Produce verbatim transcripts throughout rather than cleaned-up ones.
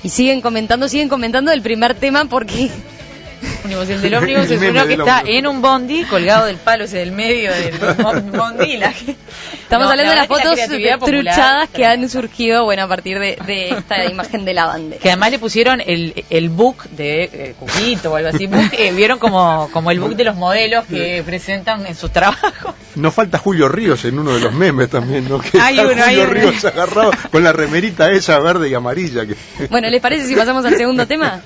Y siguen comentando, siguen comentando del primer tema porque... Ómnibus, el del ómnibus es uno que está en un bondi, colgado del palo ese del medio del bondi. Y la... Estamos no, hablando de las fotos la truchadas que han surgido, bueno, a partir de, de esta imagen de la bandera. Que además le pusieron el, el book de eh, Cuquito o algo así. Book, eh, vieron como, como el book de los modelos que presentan en sus trabajos. Nos falta Julio Ríos en uno de los memes también, ¿no? Que hay está uno, Julio hay Ríos uno. Agarrado con la remerita esa verde y amarilla. Que... Bueno, ¿les parece si pasamos al segundo tema?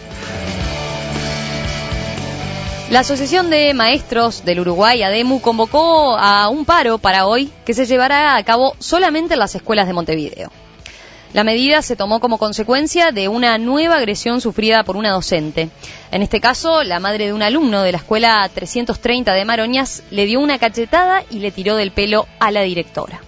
La Asociación de Maestros del Uruguay, ADEMU, convocó a un paro para hoy que se llevará a cabo solamente en las escuelas de Montevideo. La medida se tomó como consecuencia de una nueva agresión sufrida por una docente. En este caso, la madre de un alumno de la escuela trescientos treinta de Maroñas le dio una cachetada y le tiró del pelo a la directora.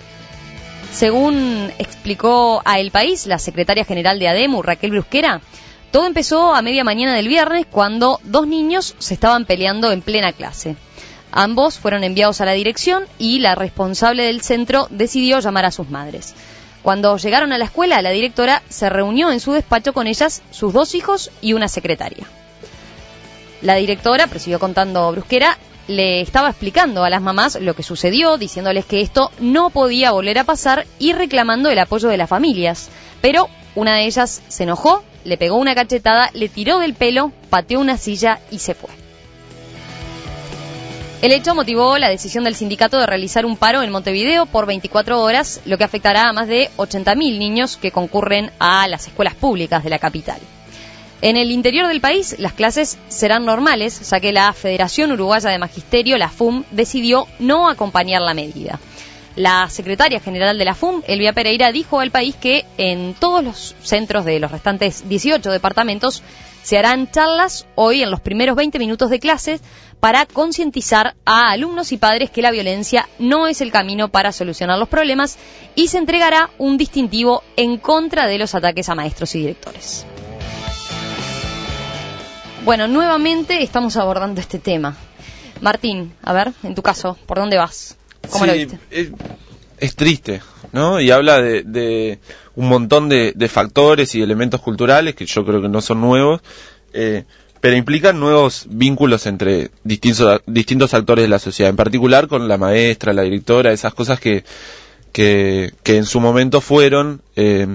Según explicó a El País la secretaria general de ADEMU, Raquel Brusquera, todo empezó a media mañana del viernes cuando dos niños se estaban peleando en plena clase. Ambos fueron enviados a la dirección y la responsable del centro decidió llamar a sus madres. Cuando llegaron a la escuela, la directora se reunió en su despacho con ellas, sus dos hijos y una secretaria. La directora, prosiguió contando Brusquera, le estaba explicando a las mamás lo que sucedió, diciéndoles que esto no podía volver a pasar y reclamando el apoyo de las familias. Pero una de ellas se enojó, le pegó una cachetada, le tiró del pelo, pateó una silla y se fue. El hecho motivó la decisión del sindicato de realizar un paro en Montevideo por veinticuatro horas, lo que afectará a más de ochenta mil niños que concurren a las escuelas públicas de la capital. En el interior del país, las clases serán normales, ya que la Federación Uruguaya de Magisterio, la F U M, decidió no acompañar la medida. La secretaria general de la F U M, Elvia Pereira, dijo al País que en todos los centros de los restantes dieciocho departamentos se harán charlas hoy en los primeros veinte minutos de clases para concientizar a alumnos y padres que la violencia no es el camino para solucionar los problemas y se entregará un distintivo en contra de los ataques a maestros y directores. Bueno, nuevamente estamos abordando este tema. Martín, a ver, en tu caso, ¿por dónde vas? ¿Cómo sí, lo viste? Es, es triste, ¿no? Y habla de, de un montón de, de factores y elementos culturales que yo creo que no son nuevos, eh, pero implican nuevos vínculos entre distintos, distintos actores de la sociedad, en particular con la maestra, la directora, esas cosas que, que, que en su momento fueron... Eh,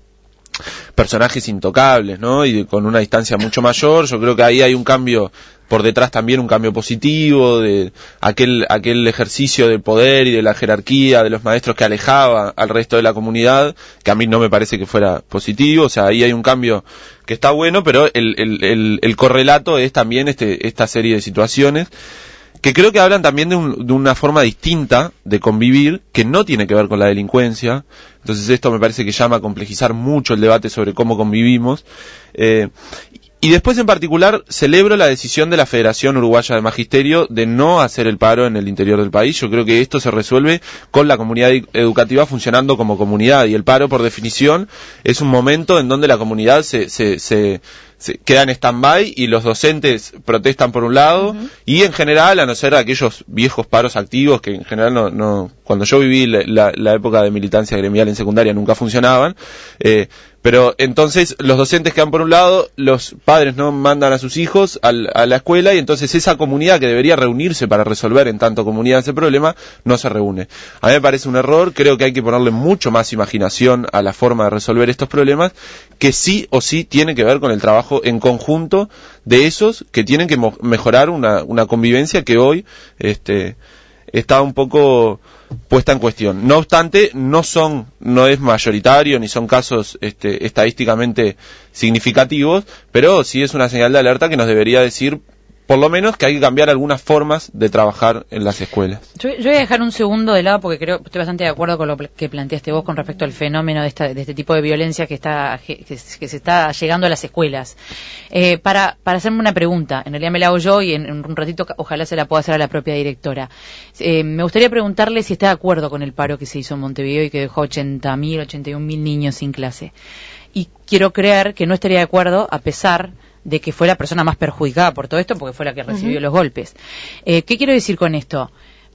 personajes intocables, ¿no? Y con una distancia mucho mayor. Yo creo que ahí hay un cambio por detrás, también un cambio positivo de aquel aquel ejercicio del poder y de la jerarquía de los maestros que alejaba al resto de la comunidad, que a mí no me parece que fuera positivo. O sea, ahí hay un cambio que está bueno, pero el el el, el correlato es también este esta serie de situaciones que creo que hablan también de, un, de una forma distinta de convivir, que no tiene que ver con la delincuencia. Entonces esto me parece que llama a complejizar mucho el debate sobre cómo convivimos. Eh, y después en particular celebro la decisión de la Federación Uruguaya de Magisterio de no hacer el paro en el interior del país. Yo creo que esto se resuelve con la comunidad educativa funcionando como comunidad, y el paro por definición es un momento en donde la comunidad se... se, se Se queda en stand-by y los docentes protestan por un lado, uh-huh. y en general, a no ser aquellos viejos paros activos que en general no, no cuando yo viví la, la, la época de militancia gremial en secundaria nunca funcionaban, eh, pero entonces los docentes quedan por un lado, los padres no mandan a sus hijos al, a la escuela, y entonces esa comunidad que debería reunirse para resolver en tanto comunidad ese problema, no se reúne. A mí me parece un error, creo que hay que ponerle mucho más imaginación a la forma de resolver estos problemas, que sí o sí tiene que ver con el trabajo en conjunto de esos que tienen que mo- mejorar una, una convivencia que hoy este, está un poco puesta en cuestión. No obstante, no son, no es mayoritario ni son casos este, estadísticamente significativos, pero sí es una señal de alerta que nos debería decir, por lo menos, que hay que cambiar algunas formas de trabajar en las escuelas. Yo, yo voy a dejar un segundo de lado porque creo estoy bastante de acuerdo con lo que planteaste vos con respecto al fenómeno de, esta, de este tipo de violencia que está que, que se está llegando a las escuelas. Eh, para, para hacerme una pregunta, en realidad me la hago yo y en, en un ratito ojalá se la pueda hacer a la propia directora. Eh, me gustaría preguntarle si está de acuerdo con el paro que se hizo en Montevideo y que dejó ochenta mil, ochenta y un mil niños sin clase. Y quiero creer que no estaría de acuerdo a pesar de que fue la persona más perjudicada por todo esto, porque fue la que recibió uh-huh. los golpes. Eh, ¿Qué quiero decir con esto?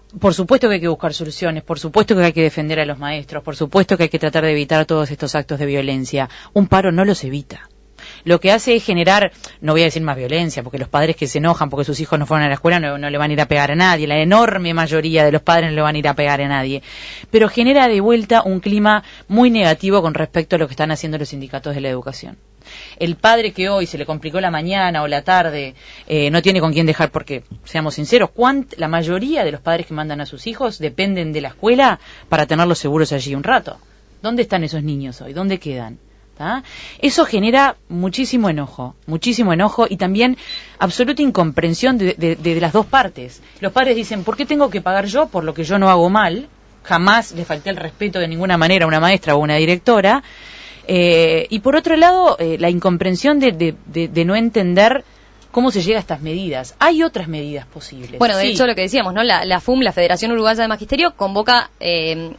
Por supuesto que hay que buscar soluciones, por supuesto que hay que defender a los maestros, por supuesto que hay que tratar de evitar todos estos actos de violencia. Un paro no los evita. Lo que hace es generar, no voy a decir más violencia, porque los padres que se enojan porque sus hijos no fueron a la escuela no, no le van a ir a pegar a nadie, la enorme mayoría de los padres no le van a ir a pegar a nadie, pero genera de vuelta un clima muy negativo con respecto a lo que están haciendo los sindicatos de la educación. El padre que hoy se le complicó la mañana o la tarde, eh, no tiene con quién dejar, porque, seamos sinceros, ¿cuánt, la mayoría de los padres que mandan a sus hijos dependen de la escuela para tenerlos seguros allí un rato. ¿Dónde están esos niños hoy? ¿Dónde quedan? ¿Ah? Eso genera muchísimo enojo, muchísimo enojo y también absoluta incomprensión de, de, de las dos partes. Los padres dicen, ¿por qué tengo que pagar yo por lo que yo no hago mal? Jamás le falté el respeto de ninguna manera a una maestra o a una directora. Eh, y por otro lado, eh, la incomprensión de, de, de, de no entender cómo se llega a estas medidas. Hay otras medidas posibles. Bueno, de sí. hecho, lo que decíamos, ¿no? La, la F U M, la Federación Uruguaya de Magisterio, convoca, eh,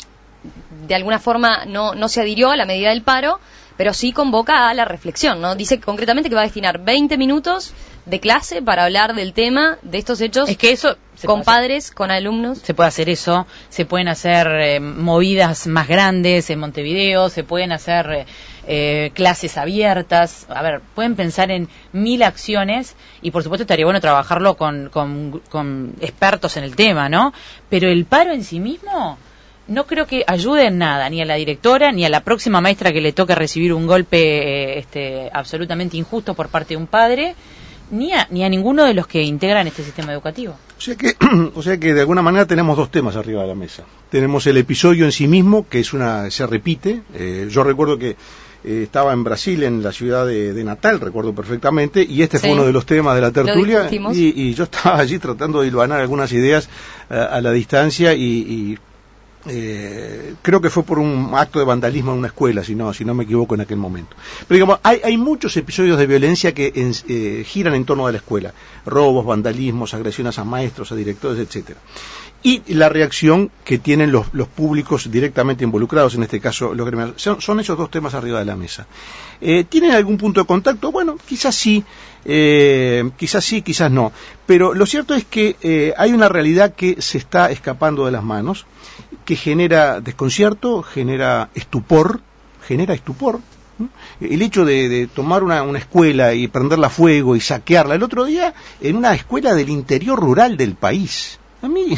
de alguna forma, no, no se adhirió a la medida del paro, pero sí convoca a la reflexión, ¿no? Dice concretamente que va a destinar veinte minutos de clase para hablar del tema, de estos hechos, es que eso con padres, con alumnos. Se puede hacer eso, se pueden hacer eh, movidas más grandes en Montevideo, se pueden hacer eh, clases abiertas, a ver, pueden pensar en mil acciones y por supuesto estaría bueno trabajarlo con, con, con expertos en el tema, ¿no? Pero el paro en sí mismo no creo que ayude en nada, ni a la directora, ni a la próxima maestra que le toque recibir un golpe eh, este, absolutamente injusto por parte de un padre, ni a, ni a ninguno de los que integran este sistema educativo. O sea que, o sea que de alguna manera tenemos dos temas arriba de la mesa. Tenemos el episodio en sí mismo, que es una, se repite. Eh, yo recuerdo que eh, estaba en Brasil, en la ciudad de, de Natal, recuerdo perfectamente, y este sí. fue uno de los temas de la tertulia, y, y yo estaba allí tratando de hilvanar algunas ideas uh, a la distancia y, y Eh, creo que fue por un acto de vandalismo en una escuela, si no, si no me equivoco en aquel momento. Pero digamos, hay, hay muchos episodios de violencia que en, eh, giran en torno de la escuela: robos, vandalismos, agresiones a maestros, a directores, etcétera. Y la reacción que tienen los, los públicos directamente involucrados, en este caso los gremios. Son, son esos dos temas arriba de la mesa. Eh, ¿Tienen algún punto de contacto? Bueno, quizás sí, eh, quizás sí, quizás no. Pero lo cierto es que eh, hay una realidad que se está escapando de las manos, que genera desconcierto, genera estupor, genera estupor. El hecho de, de tomar una, una escuela y prenderla a fuego y saquearla. El otro día, en una escuela del interior rural del país. A mí,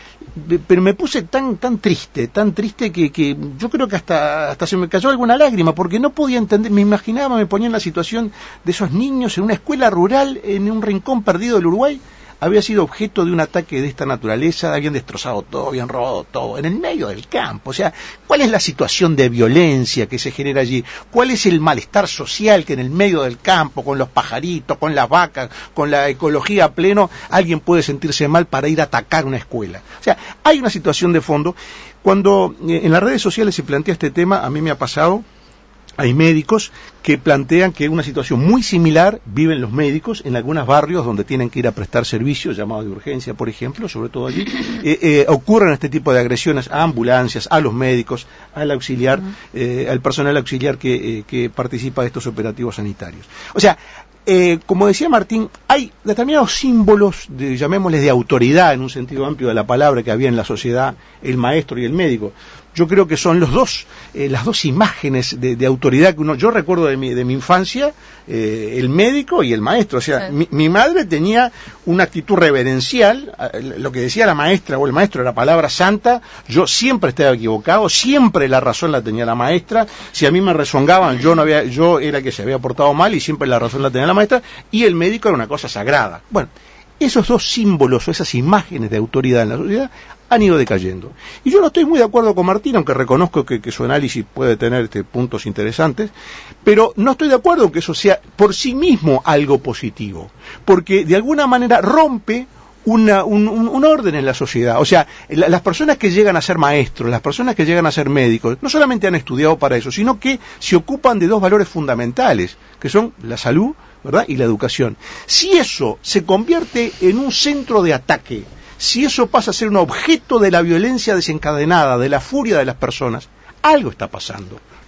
pero me puse tan tan triste, tan triste que, que yo creo que hasta, hasta se me cayó alguna lágrima, porque no podía entender, me imaginaba, me ponía en la situación de esos niños en una escuela rural, en un rincón perdido del Uruguay. Había sido objeto de un ataque de esta naturaleza, habían destrozado todo, habían robado todo, en el medio del campo. O sea, ¿cuál es la situación de violencia que se genera allí? ¿Cuál es el malestar social que en el medio del campo, con los pajaritos, con las vacas, con la ecología a pleno, alguien puede sentirse mal para ir a atacar una escuela? O sea, hay una situación de fondo. Cuando eh, en las redes sociales se plantea este tema, a mí me ha pasado. Hay médicos que plantean que una situación muy similar viven los médicos en algunos barrios donde tienen que ir a prestar servicios, llamados de urgencia, por ejemplo, sobre todo allí. Eh, eh, ocurren este tipo de agresiones a ambulancias, a los médicos, al auxiliar, eh, al personal auxiliar que, eh, que participa de estos operativos sanitarios. O sea, Eh, como decía Martín, hay determinados símbolos, de, llamémosles de autoridad en un sentido amplio de la palabra, que había en la sociedad, el maestro y el médico. Yo creo que son los dos, eh, las dos imágenes de, de autoridad que uno, yo recuerdo de mi, de mi infancia, eh, el médico y el maestro. O sea, sí. mi, mi madre tenía una actitud reverencial, lo que decía la maestra o el maestro era palabra santa, yo siempre estaba equivocado, siempre la razón la tenía la maestra, si a mí me rezongaban, yo no había, yo era el que se había portado mal y siempre la razón la tenía la maestra, y el médico era una cosa sagrada. Bueno, esos dos símbolos o esas imágenes de autoridad en la sociedad han ido decayendo. Y yo no estoy muy de acuerdo con Martín, aunque reconozco que, que su análisis puede tener este, puntos interesantes, pero no estoy de acuerdo en que eso sea por sí mismo algo positivo, porque de alguna manera rompe Una, un, un, un orden en la sociedad. O sea, la, las personas que llegan a ser maestros, las personas que llegan a ser médicos, no solamente han estudiado para eso, sino que se ocupan de dos valores fundamentales, que son la salud, ¿verdad?, y la educación. Si eso se convierte en un centro de ataque, si eso pasa a ser un objeto de la violencia desencadenada, de la furia de las personas, algo está pasando.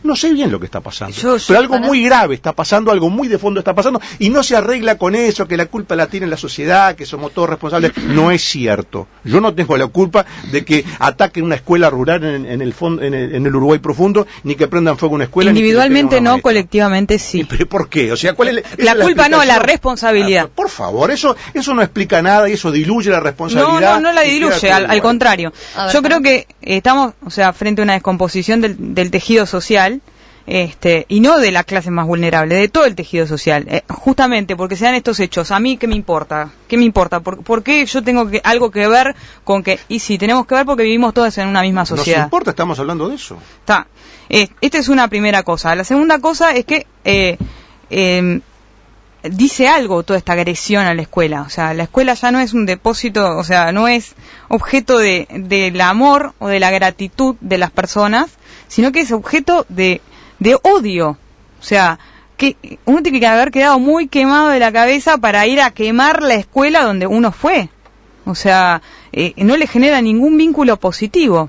No sé bien lo que está pasando, yo, yo, pero algo para... muy grave está pasando, algo muy de fondo está pasando, y no se arregla con eso, que la culpa la tiene la sociedad, que somos todos responsables. No es cierto. Yo no tengo la culpa de que ataquen una escuela rural en, en, el, fondo, en, el, en el Uruguay profundo, ni que prendan fuego una escuela. Individualmente no, colectivamente sí. ¿Pero por qué? O sea, ¿cuál es la, la culpa? No, la responsabilidad. Ah, por favor, eso eso no explica nada y eso diluye la responsabilidad. No, no, no la diluye, al, al contrario. Ver, Yo creo que estamos, o sea, frente a una descomposición del, del tejido social, este, y no de las clases más vulnerables, de todo el tejido social, eh, justamente porque se dan estos hechos. A mí, ¿qué me importa? ¿Qué me importa? ¿Por, por qué yo tengo que, algo que ver con que, y sí, tenemos que ver porque vivimos todos en una misma sociedad? Nos importa, estamos hablando de eso. Está. Eh, esta es una primera cosa. La segunda cosa es que eh, eh, dice algo toda esta agresión a la escuela. O sea, la escuela ya no es un depósito, o sea, no es objeto de del amor o de la gratitud de las personas, sino que es objeto de, de odio. O sea, que uno tiene que haber quedado muy quemado de la cabeza para ir a quemar la escuela donde uno fue. O sea, eh, no le genera ningún vínculo positivo.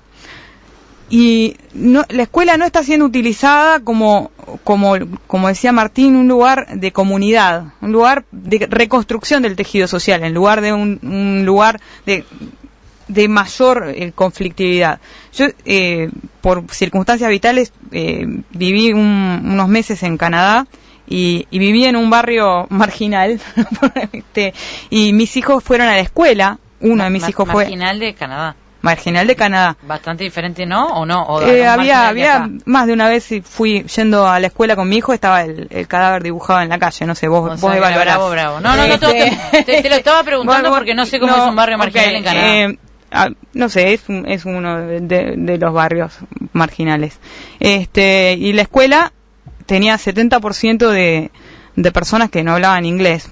Y no, la escuela no está siendo utilizada como, como, como decía Martín, un lugar de comunidad, un lugar de reconstrucción del tejido social, en lugar de un, un lugar de, de mayor eh, conflictividad. Yo, eh, por circunstancias vitales, eh, viví un, unos meses en Canadá y, y viví en un barrio marginal, este, y mis hijos fueron a la escuela, uno de mis Ma- hijos fue... Marginal de Canadá. Marginal de Canadá. Bastante diferente, ¿no? ¿O no? ¿O eh, había había más de una vez fui yendo a la escuela con mi hijo, estaba el, el cadáver dibujado en la calle, no sé, vos, o vos sea, evaluarás. Bravo, bravo. No, no, no, este... te, te, te lo estaba preguntando bueno, porque no sé cómo no, es un barrio marginal okay, en Canadá. Eh, ah, no sé, es, un, es uno de, de, de los barrios marginales. Este, y la escuela tenía setenta por ciento de, de personas que no hablaban inglés.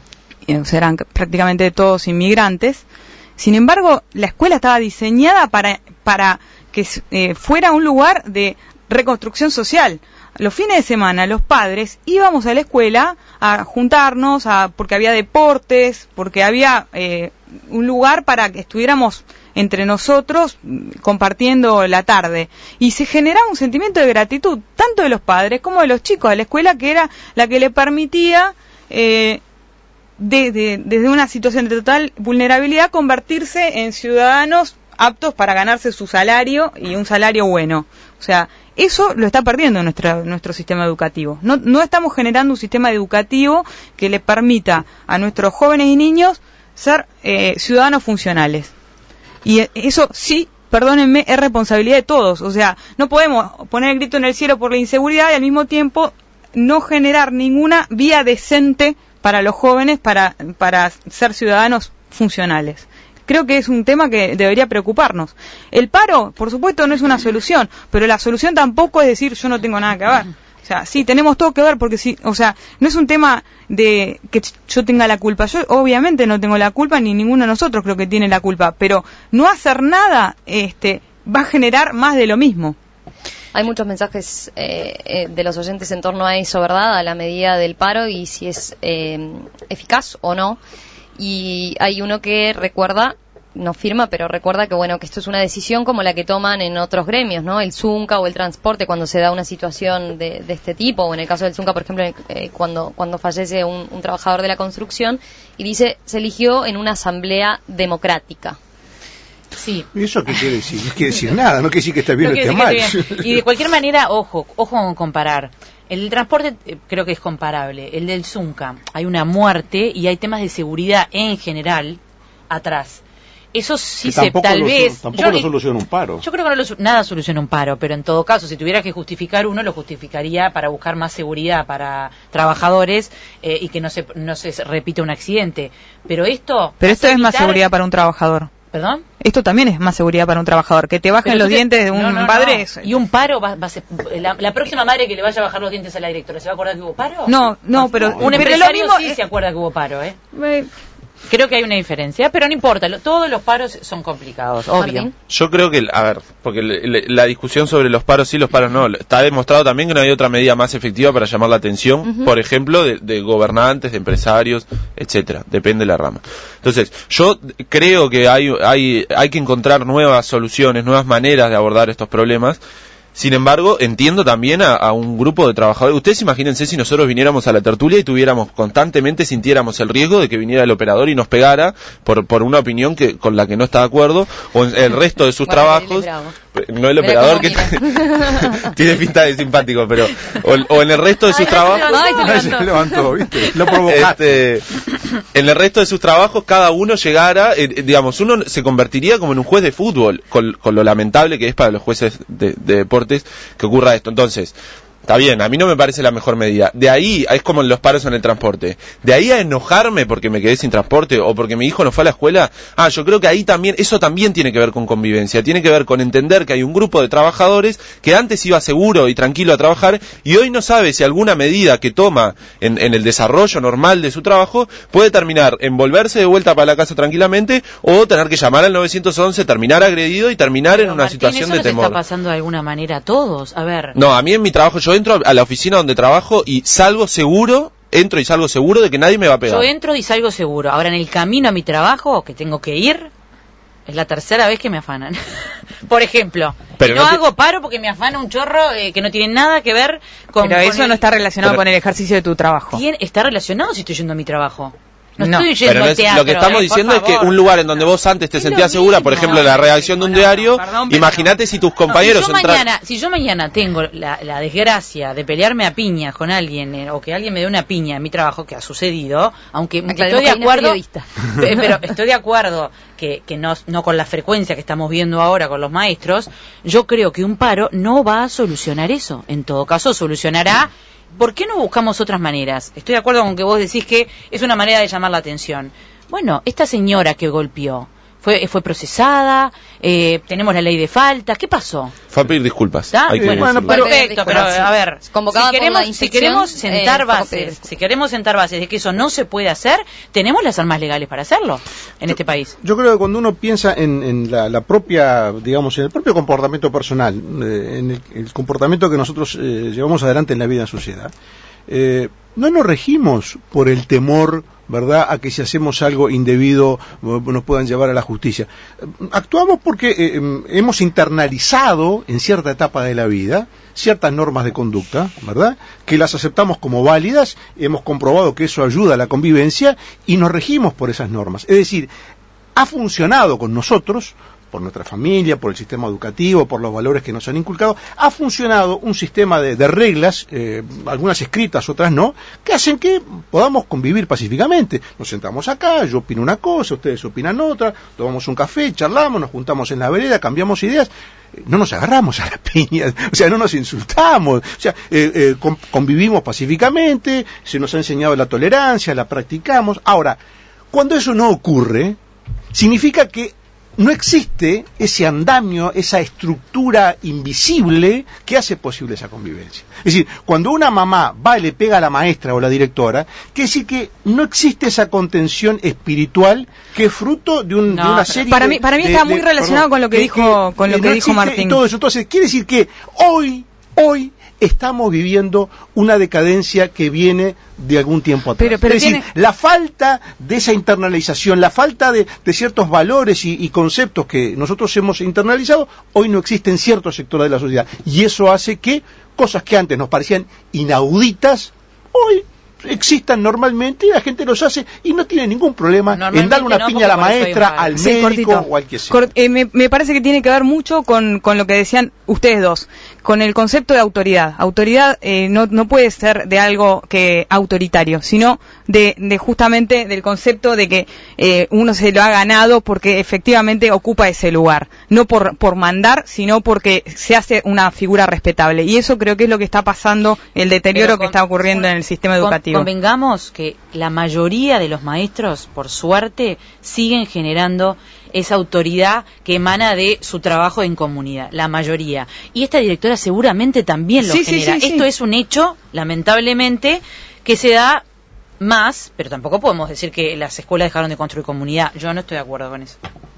O sea, eran prácticamente todos inmigrantes. Sin embargo, la escuela estaba diseñada para, para que eh, fuera un lugar de reconstrucción social. Los fines de semana, los padres íbamos a la escuela a juntarnos, a, porque había deportes, porque había eh, un lugar para que estuviéramos entre nosotros compartiendo la tarde. Y se generaba un sentimiento de gratitud, tanto de los padres como de los chicos de la escuela, que era la que le permitía... Eh, De, de, desde una situación de total vulnerabilidad convertirse en ciudadanos aptos para ganarse su salario y un salario bueno. O sea, eso lo está perdiendo nuestra, nuestro sistema educativo. No, no estamos generando un sistema educativo que le permita a nuestros jóvenes y niños ser eh, ciudadanos funcionales. Y eso sí, perdónenme, es responsabilidad de todos. O sea, no podemos poner el grito en el cielo por la inseguridad y al mismo tiempo no generar ninguna vía decente para los jóvenes para, para ser ciudadanos funcionales. Creo que es un tema que debería preocuparnos. El paro, por supuesto, no es una solución, pero la solución tampoco es decir yo no tengo nada que ver. O sea, sí, tenemos todo que ver porque sí, o sea, no es un tema de que yo tenga la culpa. Yo obviamente no tengo la culpa, ni ninguno de nosotros creo que tiene la culpa, pero no hacer nada este, va a generar más de lo mismo. Hay muchos mensajes eh, eh, de los oyentes en torno a eso, ¿verdad? A la medida del paro y si es eh, eficaz o no. Y hay uno que recuerda, no firma, pero recuerda que bueno, que esto es una decisión como la que toman en otros gremios, ¿no? El Zunca o el transporte cuando se da una situación de, de este tipo, o en el caso del Zunca, por ejemplo, eh, cuando, cuando fallece un, un trabajador de la construcción, y dice, se eligió en una asamblea democrática. Sí. ¿Y eso qué quiere decir? No quiere decir nada, no quiere decir que está bien o está mal. Y de cualquier manera, ojo, ojo con comparar. El del transporte eh, creo que es comparable. El del Zunca, hay una muerte y hay temas de seguridad en general atrás. Eso sí se, tal lo, vez... Tampoco yo, lo soluciona un paro. Yo creo que no lo, nada soluciona un paro, pero en todo caso, si tuviera que justificar uno, lo justificaría para buscar más seguridad para trabajadores eh, y que no se, no se repita un accidente. Pero esto... Pero esto es más seguridad para un trabajador. ¿Perdón? Esto también es más seguridad para un trabajador. Que te bajen pero los te... dientes de un no, no, padre. No. Es... Y un paro, va, va a ser... la, la próxima madre que le vaya a bajar los dientes a la directora, ¿se va a acordar que hubo paro? No, no, pero... Un pero empresario lo mismo sí es... se acuerda que hubo paro, ¿eh? Eh... Creo que hay una diferencia, pero no importa, lo, todos los paros son complicados, obvio. Martín. Yo creo que, a ver, porque le, le, la discusión sobre los paros sí, los paros no, está demostrado también que no hay otra medida más efectiva para llamar la atención, uh-huh. por ejemplo, de, de gobernantes, de empresarios, etcétera, depende de la rama. Entonces, yo creo que hay, hay, hay que encontrar nuevas soluciones, nuevas maneras de abordar estos problemas, Sin embargo, entiendo también a, a un grupo de trabajadores. Ustedes imagínense si nosotros viniéramos a la tertulia y tuviéramos constantemente, sintiéramos el riesgo de que viniera el operador y nos pegara por, por una opinión que con la que no está de acuerdo, o en el resto de sus bueno, trabajos. No el operador que tiene pinta de simpático, pero o, o en el resto de sus Ay, trabajos no, se levantó, ¿viste? Lo provocaste. Este, en el resto de sus trabajos cada uno llegara, eh, digamos, uno se convertiría como en un juez de fútbol, con, con lo lamentable que es para los jueces de, de deportes que ocurra esto. Entonces, está bien, a mí no me parece la mejor medida. De ahí, es como en los paros en el transporte. De ahí a enojarme porque me quedé sin transporte o porque mi hijo no fue a la escuela, ah, yo creo que ahí también, eso también tiene que ver con convivencia, tiene que ver con entender que hay un grupo de trabajadores que antes iba seguro y tranquilo a trabajar y hoy no sabe si alguna medida que toma en, en el desarrollo normal de su trabajo puede terminar en volverse de vuelta para la casa tranquilamente o tener que llamar al nueve once, terminar agredido y terminar Pero en una Martín, situación eso de nos temor. Está pasando de alguna manera a todos, a ver. No, a mí en mi trabajo yo entro a la oficina donde trabajo y salgo seguro, entro y salgo seguro de que nadie me va a pegar. Yo entro y salgo seguro. Ahora, en el camino a mi trabajo, que tengo que ir, es la tercera vez que me afanan. Por ejemplo, Pero no, no hago paro porque me afana un chorro eh, que no tiene nada que ver con... Pero con eso el... no está relacionado Pero... con el ejercicio de tu trabajo. ¿Tiene... Está relacionado si estoy yendo a mi trabajo. No, no, estoy yendo pero no al es, teatro, lo que estamos eh, diciendo es favor. que un lugar en donde vos antes te es sentías segura, por ejemplo, la redacción de un no, diario, perdón, pero imagínate no. si tus compañeros... No, si, yo entran... mañana, si yo mañana tengo la, la desgracia de pelearme a piñas con alguien, eh, o que alguien me dé una piña en mi trabajo, que ha sucedido, aunque Aclaremos estoy de acuerdo, periodista. pero estoy de acuerdo que, que no, no con la frecuencia que estamos viendo ahora con los maestros, yo creo que un paro no va a solucionar eso. En todo caso, solucionará... ¿Por qué no buscamos otras maneras? Estoy de acuerdo con que vos decís que es una manera de llamar la atención. Bueno, esta señora que golpeó, fue fue procesada, eh, tenemos la ley de faltas, ¿qué pasó? Fue a pedir disculpas. Hay que bueno, perfecto, pero a ver, Convocada si queremos, por la si queremos eh, sentar bases, si queremos sentar bases de que eso no se puede hacer, tenemos las armas legales para hacerlo en yo, este país. Yo creo que cuando uno piensa en, en la, la propia, digamos, en el propio comportamiento personal, eh, en el, el comportamiento que nosotros eh, llevamos adelante en la vida en sociedad, eh, no nos regimos por el temor, ¿verdad?, a que si hacemos algo indebido nos puedan llevar a la justicia. Actuamos porque eh, hemos internalizado en cierta etapa de la vida ciertas normas de conducta, ¿verdad?, que las aceptamos como válidas, hemos comprobado que eso ayuda a la convivencia y nos regimos por esas normas. Es decir, ha funcionado con nosotros, por nuestra familia, por el sistema educativo, por los valores que nos han inculcado, ha funcionado un sistema de, de reglas, eh, algunas escritas, otras no, que hacen que podamos convivir pacíficamente. Nos sentamos acá, yo opino una cosa, ustedes opinan otra, tomamos un café, charlamos, nos juntamos en la vereda, cambiamos ideas, no nos agarramos a las piñas, o sea, no nos insultamos, o sea, eh, eh, convivimos pacíficamente, se nos ha enseñado la tolerancia, la practicamos. Ahora, cuando eso no ocurre, significa que no existe ese andamio, esa estructura invisible que hace posible esa convivencia. Es decir, cuando una mamá va y le pega a la maestra o la directora, quiere decir que no existe esa contención espiritual que es fruto de, un, no, de una serie para de... mí, para mí de, está de, muy relacionado perdón, con lo que, que dijo, con lo que, que no dijo Martín. Y todo eso. Entonces, quiere decir que hoy, hoy estamos viviendo una decadencia que viene de algún tiempo atrás. Pero, pero es tiene... decir, la falta de esa internalización, la falta de, de ciertos valores y, y conceptos que nosotros hemos internalizado, hoy no existen en ciertos sectores de la sociedad. Y eso hace que cosas que antes nos parecían inauditas, hoy existan normalmente y la gente los hace y no tiene ningún problema en darle una no, piña a la maestra, al sí, médico cortito. o al que sea. Cort eh, me, me parece que tiene que ver mucho con, con lo que decían ustedes dos, con el concepto de autoridad. Autoridad eh, no, no puede ser de algo que autoritario, sino de, de justamente del concepto de que eh, uno se lo ha ganado porque efectivamente ocupa ese lugar, no por, por mandar, sino porque se hace una figura respetable. Y eso creo que es lo que está pasando, el deterioro con, que está ocurriendo con, en el sistema con, educativo. Convengamos que la mayoría de los maestros, por suerte, siguen generando esa autoridad que emana de su trabajo en comunidad, la mayoría. Y esta directora seguramente también lo sí, genera. Sí, sí, Esto sí. es un hecho, lamentablemente, que se da más, pero tampoco podemos decir que las escuelas dejaron de construir comunidad. Yo no estoy de acuerdo con eso.